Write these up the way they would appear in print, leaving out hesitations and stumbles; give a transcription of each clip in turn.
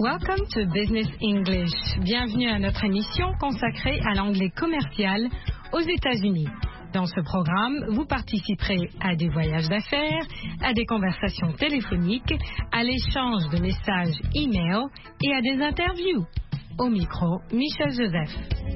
Welcome to Business English. Bienvenue à notre émission consacrée à l'anglais commercial aux États-Unis. Dans ce programme, vous participerez à des voyages d'affaires, à des conversations téléphoniques, à l'échange de messages e-mail et à des interviews. Au micro, Michel Joseph.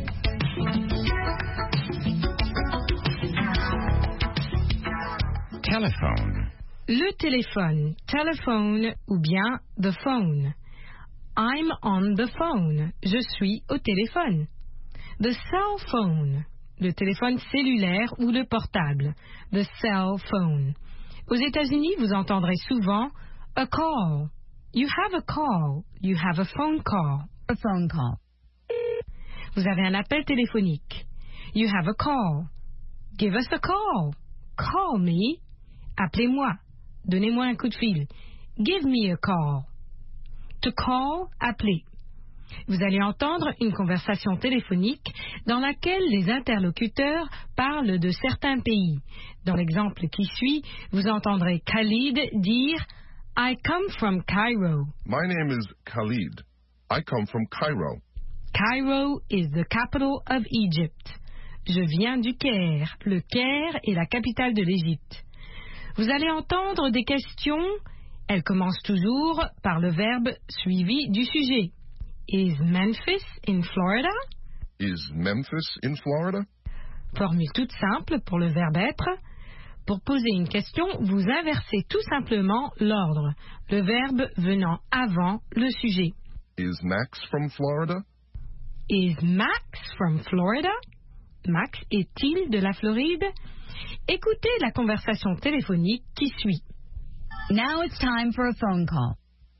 Telephone. Le téléphone, telephone ou bien the phone. I'm on the phone. Je suis au téléphone. The cell phone. Le téléphone cellulaire ou le portable. The cell phone. Aux États-Unis, vous entendrez souvent a call. You have a call. You have a phone call. A phone call. Vous avez un appel téléphonique. You have a call. Give us a call. Call me. Appelez-moi. Donnez-moi un coup de fil. Give me a call. To call, appeler. Vous allez entendre une conversation téléphonique dans laquelle les interlocuteurs parlent de certains pays. Dans l'exemple qui suit, vous entendrez Khalid dire « I come from Cairo ». My name is Khalid. I come from Cairo. Cairo is the capital of Egypt. Je viens du Caire. Le Caire est la capitale de l'Égypte. Vous allez entendre des questions. Elles commencent toujours par le verbe suivi du sujet. Is Memphis in Florida? Is Memphis in Florida? Formule toute simple pour le verbe être. Pour poser une question, vous inversez tout simplement l'ordre, le verbe venant avant le sujet. Is Max from Florida? Is Max from Florida? Max est-il de la Floride? Écoutez la conversation téléphonique qui suit. Now it's time for a phone call.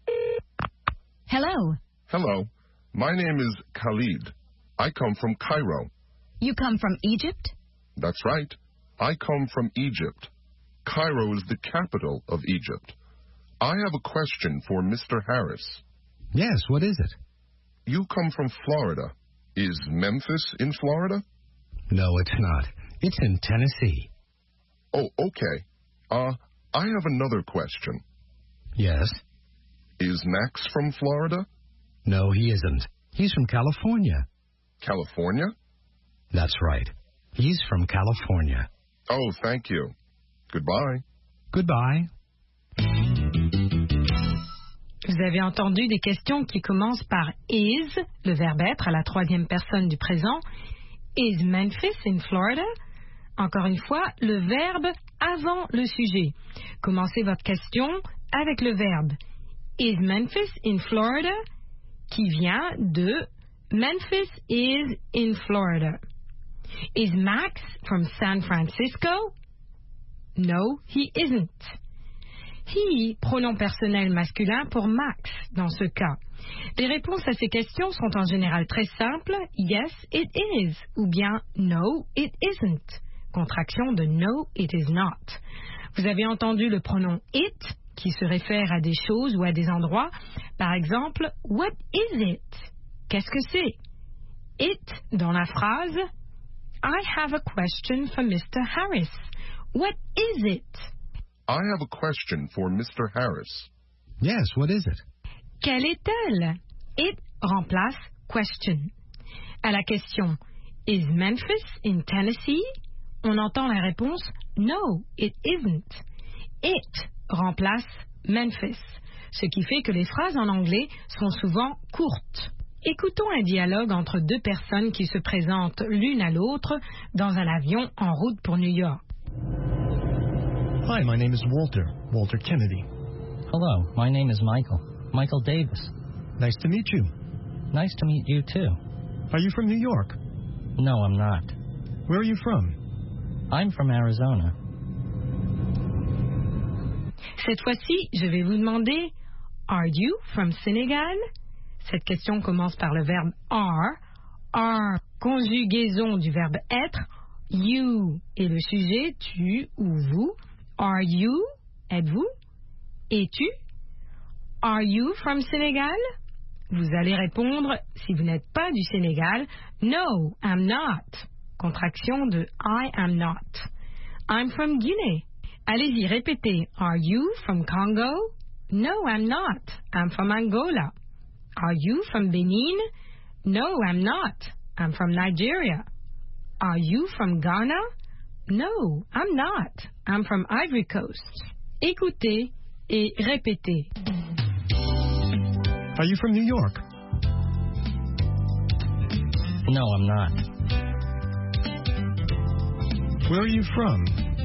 Hello. Hello. My name is Khalid. I come from Cairo. You come from Egypt? That's right. I come from Egypt. Cairo is the capital of Egypt. I have a question for Mr. Harris. Yes, what is it? You come from Florida. Is Memphis in Florida? No, it's not. It's in Tennessee. Oh, okay. I have another question. Yes? Is Max from Florida? No, he isn't. He's from California. California? That's right. He's from California. Oh, thank you. Goodbye. Goodbye. Vous avez entendu des questions qui commencent par is, le verbe être à la troisième personne du présent. Is Memphis in Florida? Encore une fois, le verbe avant le sujet. Commencez votre question avec le verbe Is Memphis in Florida? Qui vient de Memphis is in Florida. Is Max from San Francisco? No, he isn't. He, pronom personnel masculin pour Max dans ce cas. Les réponses à ces questions sont en général très simples. Yes, it is. Ou bien no, it isn't. Contraction de no, it is not. Vous avez entendu le pronom it qui se réfère à des choses ou à des endroits. Par exemple, what is it? Qu'est-ce que c'est? It dans la phrase I have a question for Mr. Harris. What is it? I have a question for Mr. Harris. Yes, what is it? Quelle est-elle? It remplace question. À la question Is Memphis in Tennessee? On entend la réponse No, it isn't. It remplace Memphis, ce qui fait que les phrases en anglais sont souvent courtes. Écoutons un dialogue entre deux personnes qui se présentent l'une à l'autre dans un avion en route pour New York. Hi, my name is Walter Kennedy. Hello, my name is Michael Davis. Nice to meet you. Nice to meet you too. Are you from New York? No, I'm not. Where are you from? I'm from Arizona. Cette fois-ci, je vais vous demander Are you from Senegal? Cette question commence par le verbe are, conjugaison du verbe être, you et le sujet, tu ou vous. Are you? Êtes-vous? Es-tu? Are you from Senegal? Vous allez répondre, si vous n'êtes pas du Sénégal, No, I'm not. Contraction de I am not. I'm from Guinée. Allez-y, répétez. Are you from Congo? No, I'm not. I'm from Angola. Are you from Benin? No, I'm not. I'm from Nigeria. Are you from Ghana? No, I'm not. I'm from Ivory Coast. Écoutez et répétez. Are you from New York? No, I'm not. Where are you from?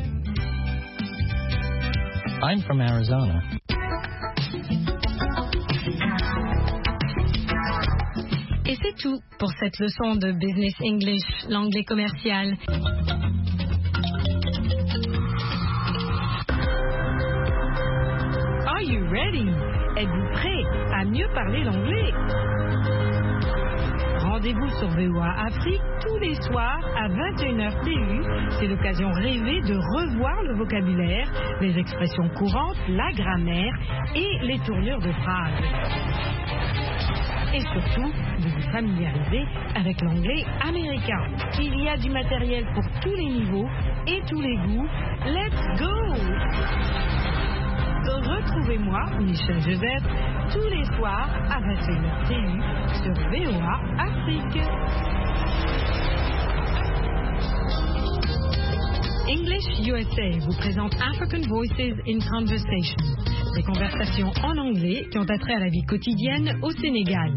I'm from Arizona. Et c'est tout pour cette leçon de Business English, l'anglais commercial. Are you ready? Êtes-vous prêt à mieux parler l'anglais? Rendez-vous sur VOA Afrique tous les soirs à 21h TU. C'est l'occasion rêvée de revoir le vocabulaire, les expressions courantes, la grammaire et les tournures de phrases. Et surtout, de vous familiariser avec l'anglais américain. Il y a du matériel pour tous les niveaux et tous les goûts. Let's go! Retrouvez-moi, Michel Joseph, tous les soirs à 21h TU sur VOA Afrique. English USA vous présente African Voices in Conversation, des conversations en anglais qui ont attrait à la vie quotidienne au Sénégal.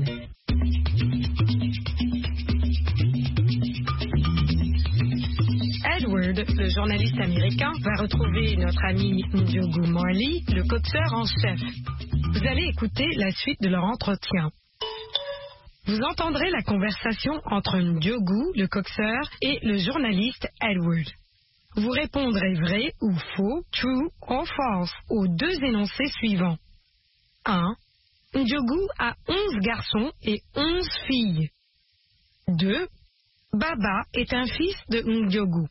Edward, le journaliste américain, va retrouver notre ami Ndiogu Marley, le coxeur en chef. Vous allez écouter la suite de leur entretien. Vous entendrez la conversation entre Ndiogu, le coxeur, et le journaliste Edward. Vous répondrez vrai ou faux, true or false, aux deux énoncés suivants. 1. Ndiogu a 11 garçons et 11 filles. 2. Baba est un fils de Ndiogu.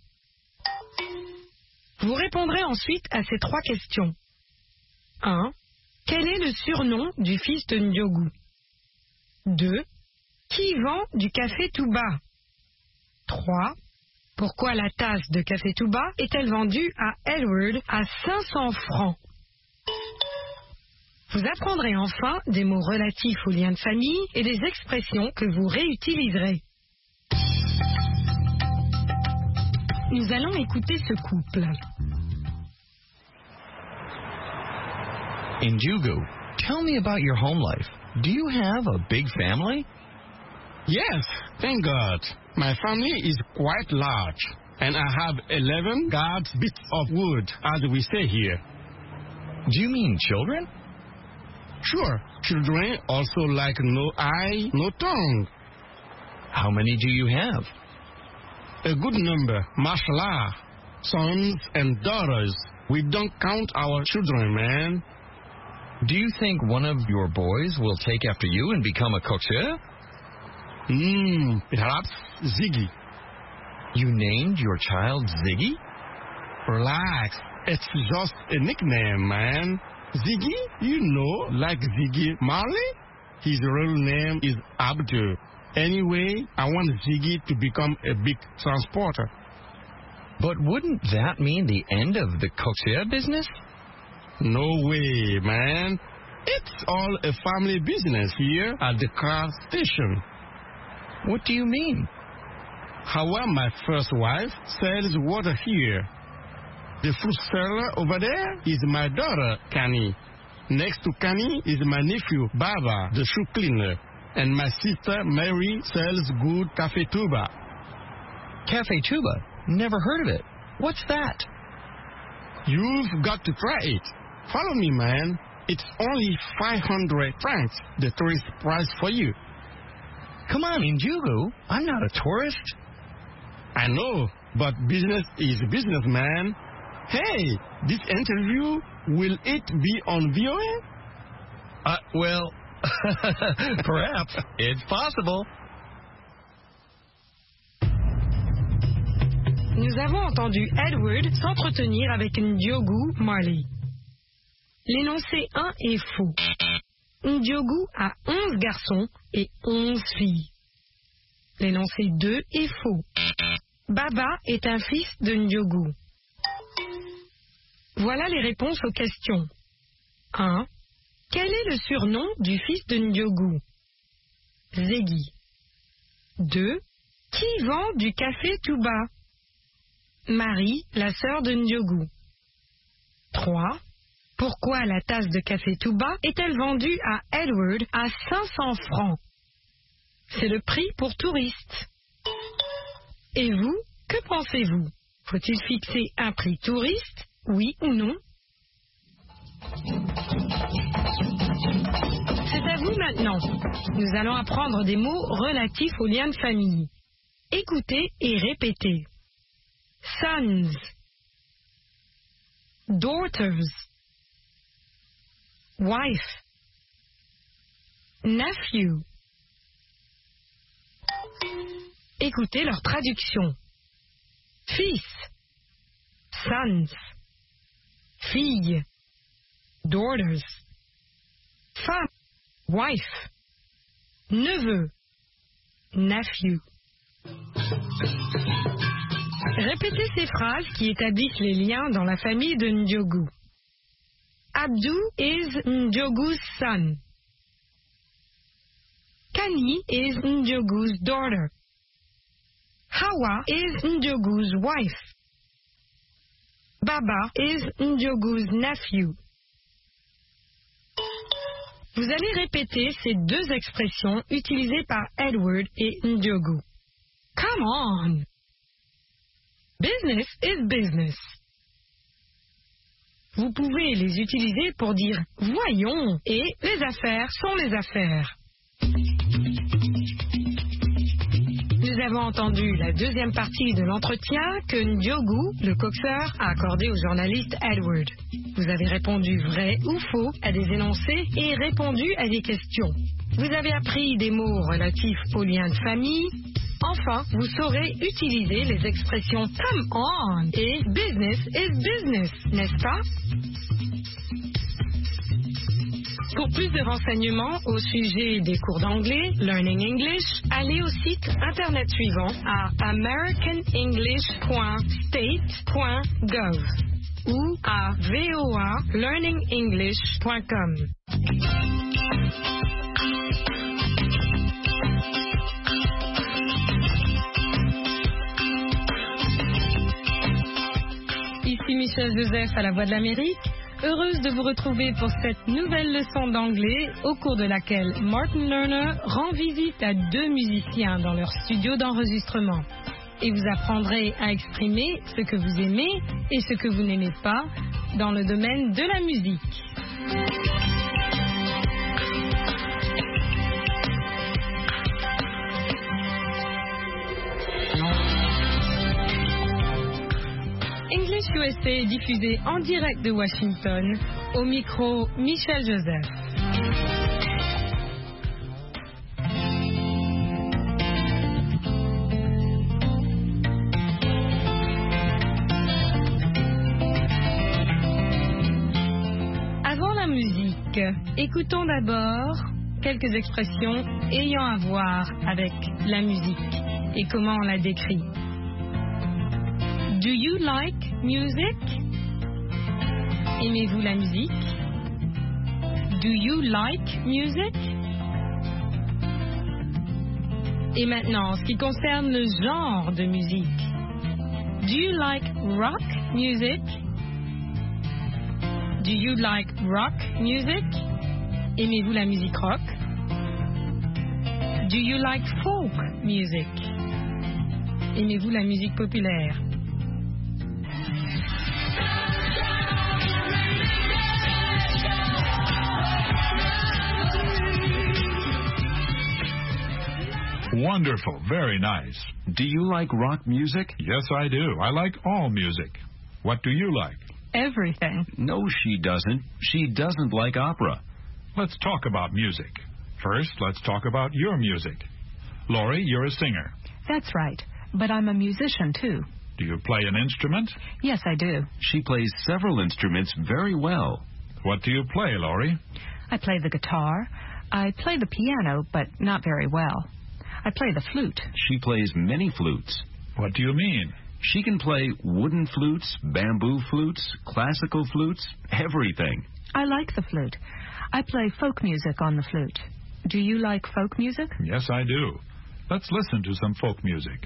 Vous répondrez ensuite à ces trois questions. 1. Quel est le surnom du fils de Ndiogu? 2. Qui vend du café Touba? 3. Pourquoi la tasse de café Touba est-elle vendue à Edward à 500 francs? Vous apprendrez enfin des mots relatifs aux liens de famille et des expressions que vous réutiliserez. Nous allons écouter ce couple. Ndiogu, tell me about your home life. Do you have a big family? Yes, thank God. My family is quite large, and I have 11 guards bits of wood, as we say here. Do you mean children? Sure, children also like no eye, no tongue. How many do you have? A good number, mashallah. Sons and daughters. We don't count our children, man. Do you think one of your boys will take after you and become a coxeur? Perhaps Ziggy. You named your child Ziggy? Relax, it's just a nickname, man. Ziggy, you know, like Ziggy Marley? His real name is Abdul. Anyway, I want Ziggy to become a big transporter. But wouldn't that mean the end of the coxeur business? No way, man. It's all a family business here at the car station. What do you mean? Hawa, my first wife, sells water here. The fruit seller over there is my daughter, Kani. Next to Kani is my nephew, Baba, the shoe cleaner. And my sister, Mary, sells good Café Touba. Café Touba? Never heard of it. What's that? You've got to try it. Follow me, man. It's only 500 francs, the tourist price for you. Come on, Ndiogu. I'm not a tourist. I know, but business is business, man. Hey, this interview, will it be on VOA? Well, perhaps. It's possible. Nous avons entendu Edward s'entretenir avec Ndiogu Marley. L'énoncé 1 est faux. Ndiogu a 11 garçons et 11 filles. L'énoncé 2 est faux. Baba est un fils de Ndiogu. Voilà les réponses aux questions. 1. Quel est le surnom du fils de Ndiogu? Ziggy. 2. Qui vend du café tout bas? Marie, la sœur de Ndiogu. 3. Pourquoi la tasse de café tout bas est-elle vendue à Edward à 500 francs? C'est le prix pour touristes. Et vous, que pensez-vous? Faut-il fixer un prix touriste, oui ou non? C'est à vous maintenant. Nous allons apprendre des mots relatifs aux liens de famille. Écoutez et répétez. Sons, daughters, wife, nephew. Écoutez leur traduction. Fils, sons, fille, daughters, femme, wife, neveu, nephew. Répétez ces phrases qui établissent les liens dans la famille de Ndiogu. Abdou is Ndiogu's son. Kani is Ndiogu's daughter. Hawa is Ndiogu's wife. Baba is Ndiogu's nephew. Vous allez répéter ces deux expressions utilisées par Edward et Ndiogu. Come on! Business is business. Vous pouvez les utiliser pour dire « voyons » et « les affaires sont les affaires ». Nous avons entendu la deuxième partie de l'entretien que Ndiogu, le coxeur, a accordé au journaliste Edward. Vous avez répondu vrai ou faux à des énoncés et répondu à des questions. Vous avez appris des mots relatifs aux liens de famille. Enfin, vous saurez utiliser les expressions « come on » et « business is business », n'est-ce pas? Pour plus de renseignements au sujet des cours d'anglais, Learning English, allez au site internet suivant à americanenglish.state.gov ou à voalearningenglish.com. Ici Michel Joseph à la Voix de l'Amérique. Heureuse de vous retrouver pour cette nouvelle leçon d'anglais au cours de laquelle Martin Lerner rend visite à deux musiciens dans leur studio d'enregistrement. Et vous apprendrez à exprimer ce que vous aimez et ce que vous n'aimez pas dans le domaine de la musique. English USA est diffusé en direct de Washington, au micro Michel Joseph. Avant la musique, écoutons d'abord quelques expressions ayant à voir avec la musique et comment on la décrit. Do you like music? Aimez-vous la musique? Do you like music? Et maintenant, en ce qui concerne le genre de musique. Do you like rock music? Do you like rock music? Aimez-vous la musique rock? Do you like folk music? Aimez-vous la musique populaire? Wonderful. Very nice. Do you like rock music? Yes, I do. I like all music. What do you like? Everything. No, she doesn't. She doesn't like opera. Let's talk about music. First, let's talk about your music. Laurie, you're a singer. That's right. But I'm a musician, too. Do you play an instrument? Yes, I do. She plays several instruments very well. What do you play, Laurie? I play the guitar. I play the piano, but not very well. I play the flute. She plays many flutes. What do you mean? She can play wooden flutes, bamboo flutes, classical flutes, everything. I like the flute. I play folk music on the flute. Do you like folk music? Yes, I do. Let's listen to some folk music.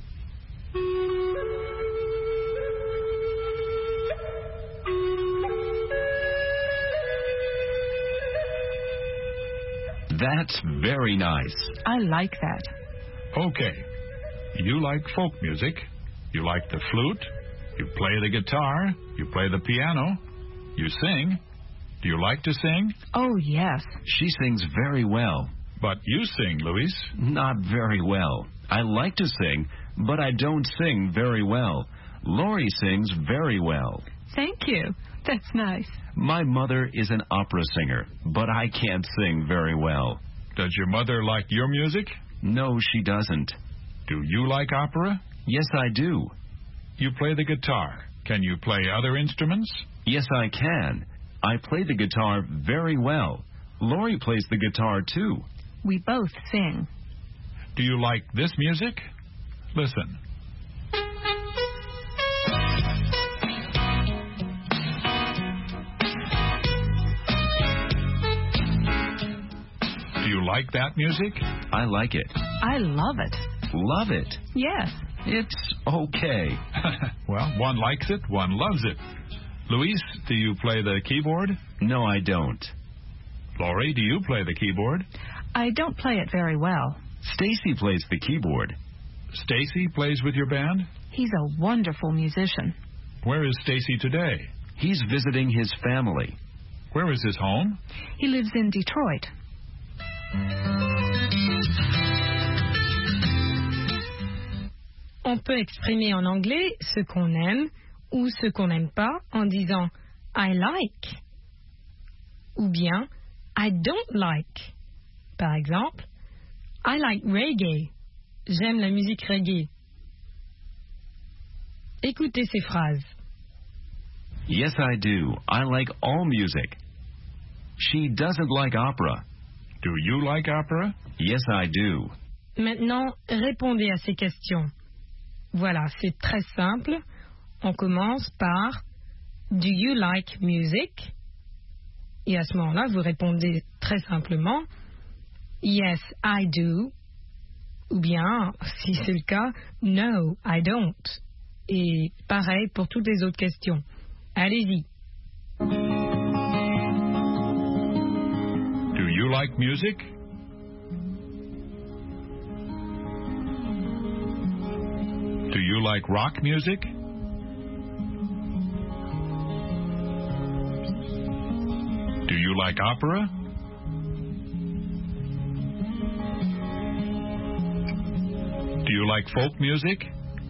That's very nice. I like that. Okay. You like folk music. You like the flute. You play the guitar. You play the piano. You sing. Do you like to sing? Oh, yes. She sings very well. But you sing, Luis. Not very well. I like to sing, but I don't sing very well. Laurie sings very well. Thank you. That's nice. My mother is an opera singer, but I can't sing very well. Does your mother like your music? No, she doesn't. Do you like opera? Yes, I do. You play the guitar. Can you play other instruments? Yes, I can. I play the guitar very well. Laurie plays the guitar, too. We both sing. Do you like this music? Listen. Do you like that music? I like it. I love it. Love it? Yes. It's okay. Well, one likes it, one loves it. Luis, do you play the keyboard? No, I don't. Laurie, do you play the keyboard? I don't play it very well. Stacy plays the keyboard. Stacy plays with your band? He's a wonderful musician. Where is Stacy today? He's visiting his family. Where is his home? He lives in Detroit. On peut exprimer en anglais ce qu'on aime ou ce qu'on n'aime pas en disant I like ou bien I don't like. Par exemple, I like reggae. J'aime la musique reggae. Écoutez ces phrases. Yes, I do. I like all music. She doesn't like opera. Do you like opera? Yes, I do. Maintenant, répondez à ces questions. Voilà, c'est très simple. On commence par Do you like music? Et à ce moment-là, vous répondez très simplement Yes, I do. Ou bien, si c'est le cas, No, I don't. Et pareil pour toutes les autres questions. Allez-y. Do you like music? Do you like rock music? Do you like opera? Do you like folk music?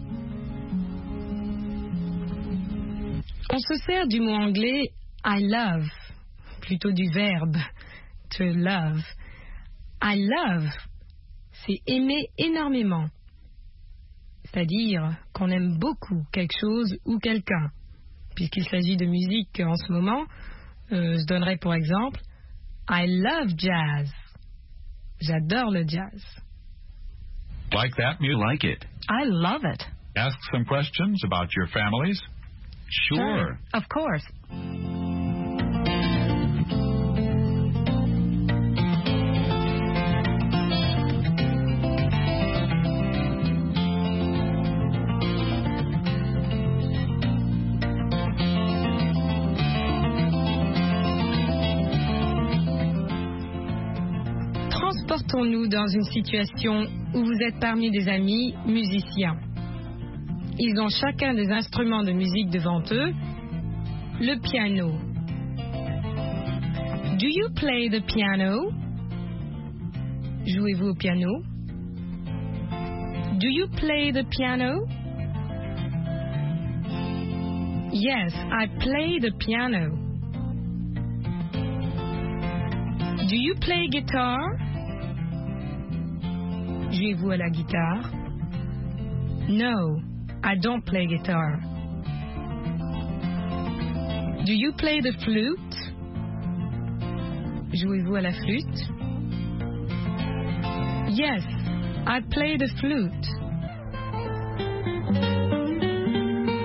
On se sert du mot anglais I love, plutôt du verbe to love. I love, c'est aimer énormément. C'est-à-dire qu'on aime beaucoup quelque chose ou quelqu'un. Puisqu'il s'agit de musique en ce moment, je donnerai pour exemple I love jazz. J'adore le jazz. Like that music? Like it. I love it. Ask some questions about your families? Sure. Of course. Transportons-nous dans une situation où vous êtes parmi des amis musiciens. Ils ont chacun des instruments de musique devant eux. Le piano. Do you play the piano? Jouez-vous au piano? Do you play the piano? Yes, I play the piano. Do you play guitar? Jouez-vous à la guitare? No, I don't play guitar. Do you play the flute? Jouez-vous à la flûte? Yes, I play the flute.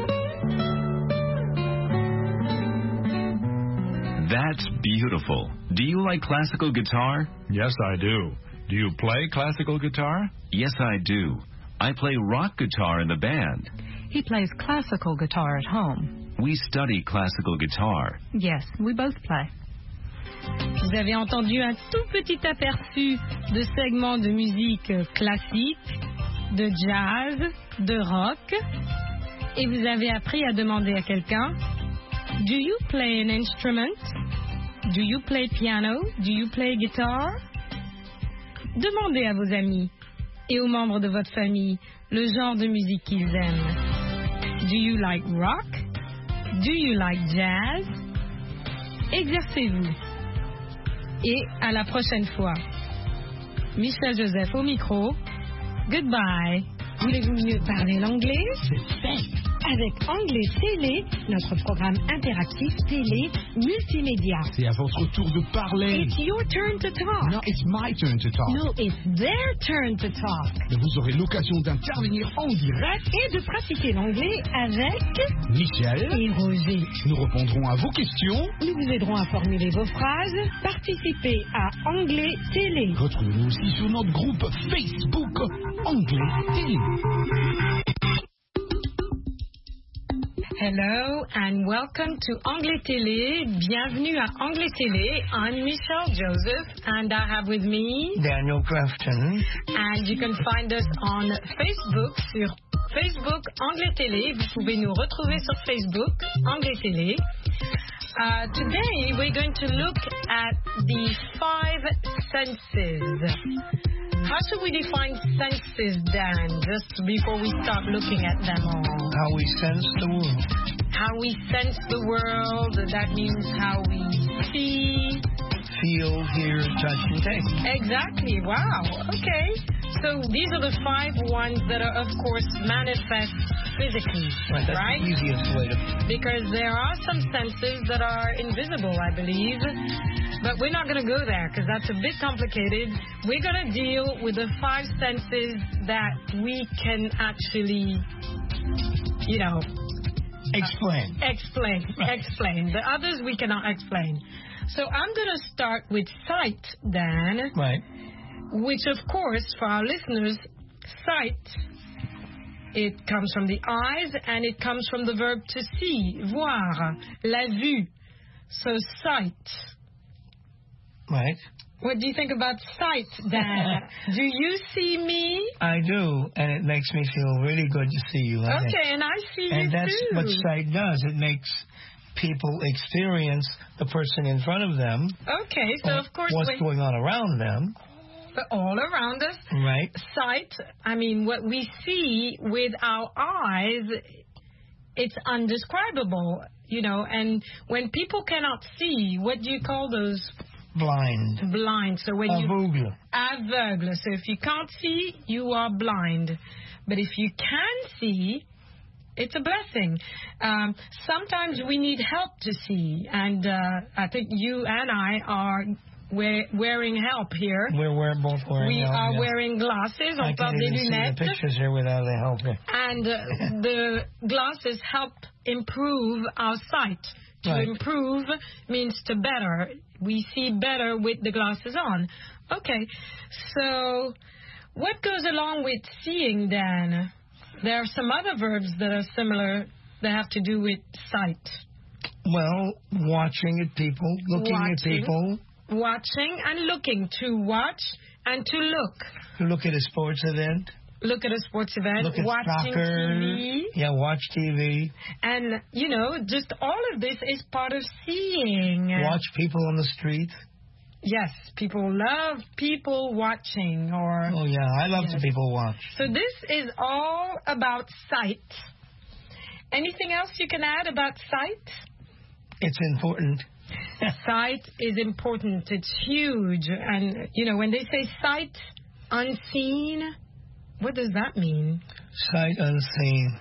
That's beautiful. Do you like classical guitar? Yes, I do. Do you play classical guitar? Yes, I do. I play rock guitar in the band. He plays classical guitar at home. We study classical guitar. Yes, we both play. Vous avez entendu un tout petit aperçu de segments de musique classique, de jazz, de rock, et vous avez appris à demander à quelqu'un, do you play an instrument? Do you play piano? Do you play guitar? Demandez à vos amis et aux membres de votre famille le genre de musique qu'ils aiment. Do you like rock? Do you like jazz? Exercez-vous. Et à la prochaine fois. Michel Joseph au micro. Goodbye. Voulez-vous mieux parler l'anglais? C'est fait. Avec Anglais Télé, notre programme interactif télé multimédia. C'est à votre tour de parler. It's your turn to talk. No, it's my turn to talk. No, it's their turn to talk. Et vous aurez l'occasion d'intervenir en direct Et de pratiquer l'anglais avec Michel et Roger. Nous répondrons à vos questions. Nous vous aiderons à formuler vos phrases. Participez à Anglais Télé. Retrouvez-nous aussi sur notre groupe Facebook Anglais Télé. Hello and welcome to Anglais Télé. Bienvenue à Anglais Télé. I'm Michelle Joseph and I have with me Daniel Grafton. And you can find us on Facebook sur Facebook Anglais Télé. Vous pouvez nous retrouver sur Facebook Anglais Télé. Today we're going to look at the 5 senses. How should we define senses, Dan, just before we start looking at them all? How we sense the world. How we sense the world, that means how we see. Feel, hear, touch, and taste. Exactly, wow, okay. So these are the 5 ones that are, of course, manifest physically, right? That's the easiest way to... Because there are some senses that are invisible, I believe. But we're not going to go there because that's a bit complicated. We're going to deal with the 5 senses that we can actually, you know... Explain. Explain. The others we cannot explain. So I'm going to start with sight, Dan. Right. Which, of course, for our listeners, sight, it comes from the eyes and it comes from the verb to see, voir, la vue. So sight. Right. What do you think about sight, Dan? Do you see me? I do, and it makes me feel really good to see you. Okay, and I see you too. And that's what sight does. It makes people experience the person in front of them. Okay, so of course... What's going on around them. But all around us. Right. Sight, I mean, what we see with our eyes, it's undescribable, you know. And when people cannot see, what do you call those? Blind. So when Aveugle. Aveugle. So if you can't see, you are blind. But if you can see, it's a blessing. Sometimes we need help to see. And I think you and I are wearing help here. We're both wearing help. We are wearing glasses. I can't even see the pictures here without the help. And the glasses help improve our sight. To improve means to better. We see better with the glasses on. Okay, so what goes along with seeing, then? There are some other verbs that are similar that have to do with sight. Well, watching at people, looking at people. Watching and looking. To watch and to look. To look at a sports event. Look at a sports event. Look at watching soccer. TV. Yeah, watch TV. And, you know, just all of this is part of seeing. Watch people on the street. Yes, people love people watching. Oh, yeah, I love to people watch. So this is all about sight. Anything else you can add about sight? It's important. Sight is important. It's huge. And, you know, when they say sight unseen, what does that mean? Sight unseen.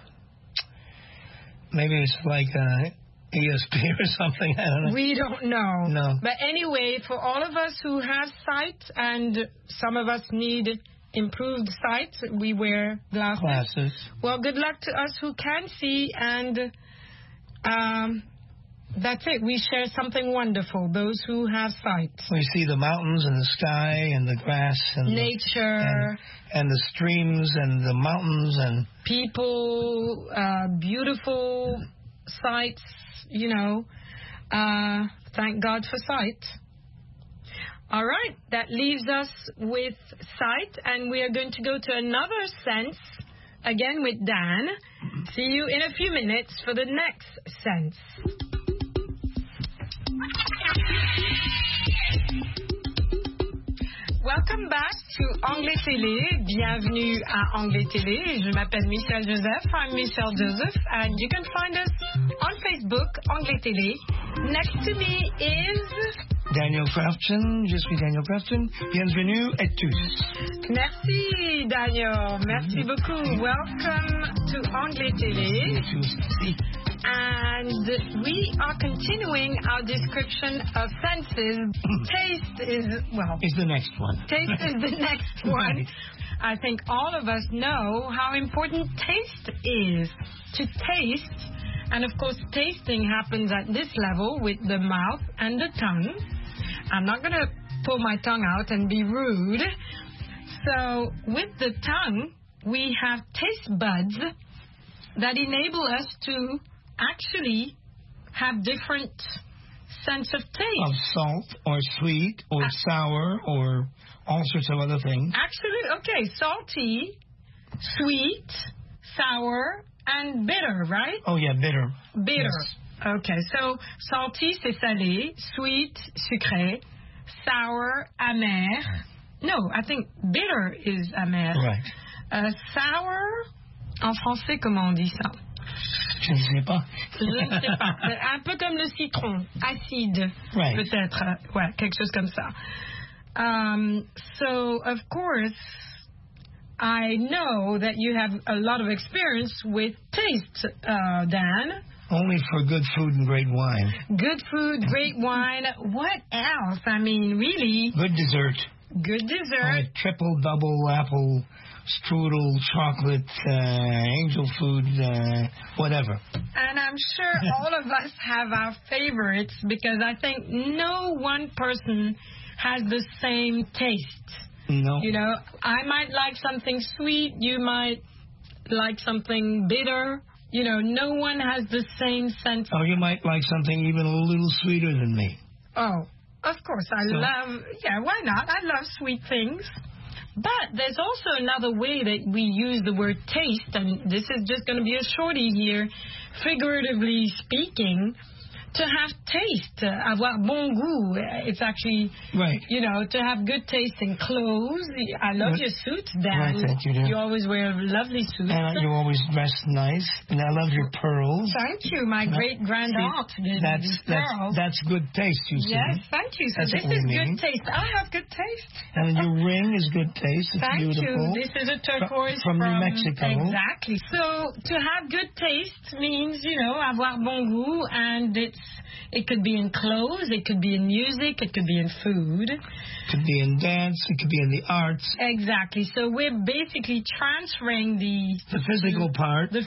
Maybe it's like ESP or something. I don't know. We don't know. No. But anyway, for all of us who have sight, and some of us need improved sight, we wear glasses. Well, good luck to us who can see, and That's it. We share something wonderful, those who have sight. We see the mountains and the sky and the grass and nature. And the streams and the mountains and people, beautiful sights, you know. Thank God for sight. All right, that leaves us with sight, and we are going to go to another sense, again with Dan. See you in a few minutes for the next sense. Welcome back to Anglais Télé. Bienvenue à Anglais Télé. Je m'appelle Michelle Joseph. I'm Michelle Joseph, and you can find us on Facebook, Anglais Télé. Next to me is Daniel Crafton. Je suis Daniel Crafton. Bienvenue à tous. Merci, Daniel. Merci beaucoup. Welcome to Anglais Télé. And we are continuing our description of senses. Taste is, well... Is the next one. Taste is the next one. Right. I think all of us know how important taste is. To taste, and of course tasting happens at this level with the mouth and the tongue. I'm not going to pull my tongue out and be rude. So with the tongue, we have taste buds that enable us to actually have different sense of taste. Of salt or sweet or sour or all sorts of other things. Actually, okay, salty, sweet, sour, and bitter, right? Oh, yeah, bitter. Bitter. Yes. Okay, so salty, c'est salé, sweet, sucré, sour, amer. No, I think bitter is amer. Right. Sour, en français, comment on dit ça? Je ne sais pas. Je ne sais pas. Un peu comme le citron, acide, right. Peut-être. Ouais, quelque chose comme ça. So, of course, I know that you have a lot of experience with taste, Dan. Only for good food and great wine. Good food, great wine. What else? I mean, really. Good dessert. Good dessert. Triple, double, apple, strudel, chocolate, angel food, whatever. And I'm sure all of us have our favorites because I think no one person has the same taste. No. You know, I might like something sweet. You might like something bitter. You know, no one has the same sense. Oh, you might like something even a little sweeter than me. Oh, of course. Why not? I love sweet things. But there's also another way that we use the word taste, and this is just going to be a shorty here, figuratively speaking, to have taste, avoir bon goût. It's actually, right. You know, to have good taste in clothes. I love your suit, Dan. Right, thank you, dear. You always wear lovely suits. And you always dress nice, and I love your pearls. Thank you. My great-grand-aunt did these pearls. That's good taste, you see. Yes, thank you. So this is good taste. I have good taste. And your ring is good taste. It's thank beautiful. You. This is a turquoise from New Mexico. Exactly. So to have good taste means, you know, avoir bon goût, and it could be in clothes, it could be in music, it could be in food. It could be in dance, it could be in the arts. Exactly. So we're basically transferring the physical part to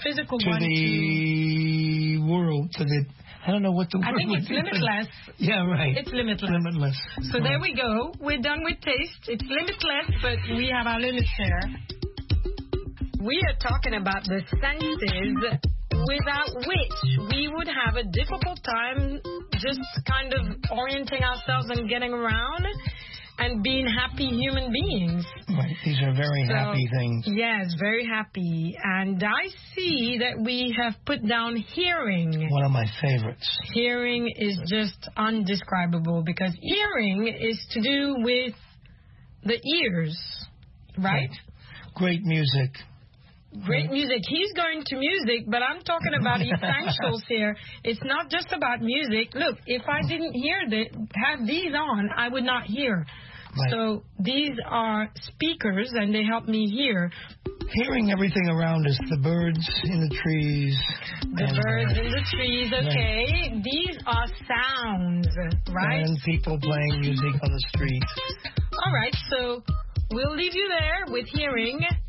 the world, to the, I don't know what the word is. I think it's limitless. Yeah, right. It's limitless. Limitless. So there we go. We're done with taste. It's limitless, but we have our limits here. We are talking about the senses, without which we would have a difficult time just kind of orienting ourselves and getting around and being happy human beings. Right. These are very happy things. Yes, very happy. And I see that we have put down hearing. One of my favorites. Hearing is just undescribable because hearing is to do with the ears, right? Great music. Great music. He's going to music, but I'm talking about essentials here. It's not just about music. Look, if I didn't have these on, I would not hear. Right. So these are speakers, and they help me hear. Hearing everything around us, the birds in the trees. The birds in the trees, okay. Right. These are sounds, right? And people playing music on the street. All right, so we'll leave you there with hearing.